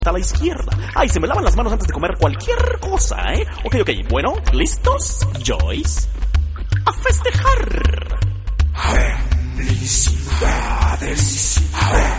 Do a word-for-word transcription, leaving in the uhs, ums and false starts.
a la izquierda. Ay, se me lavan las manos antes de comer cualquier cosa, ¿eh? Ok, ok, bueno, ¿listos, Joyce? ¡A festejar! Felicidades.